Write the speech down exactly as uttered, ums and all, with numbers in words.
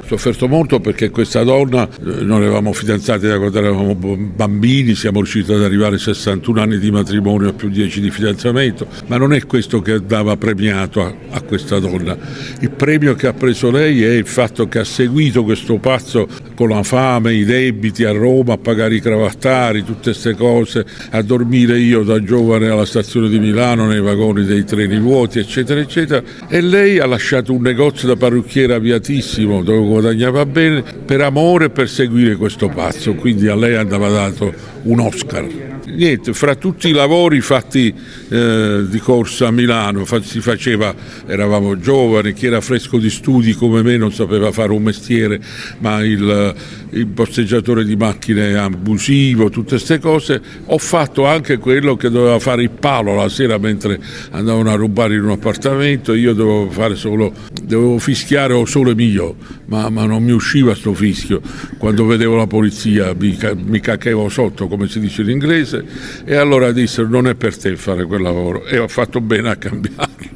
Ho sofferto molto perché questa donna, noi eravamo fidanzati da quando eravamo bambini, siamo riusciti ad arrivare a sessantuno anni di matrimonio più dieci di fidanzamento, ma non è questo che andava premiato a, a questa donna. Il premio che ha preso lei è il fatto che ha seguito questo pazzo con la fame, i debiti a Roma, a pagare i cravattari, tutte queste cose, a dormire io da giovane alla stazione di Milano nei vagoni dei treni vuoti, eccetera eccetera, e lei ha lasciato un negozio da parrucchiere avviatissimo dove guadagnava bene per amore e per seguire questo pazzo, quindi a lei andava dato un Oscar. Niente, fra tutti i lavori fatti eh, di corsa a Milano si faceva, eravamo giovani, chi era fresco di studi come me non sapeva fare un mestiere, ma il, il posteggiatore di macchine abusivo, tutte queste cose. Ho fatto anche quello che doveva fare il palo la sera mentre andavano a rubare in un appartamento, io dovevo fare solo, dovevo fischiare o solo mio, ma, ma non mi usciva sto fischio. Quando vedevo la polizia mi, mi cachevo sotto, come si dice in inglese, e allora dissero non è per te fare quel lavoro, e ho fatto bene a cambiarlo.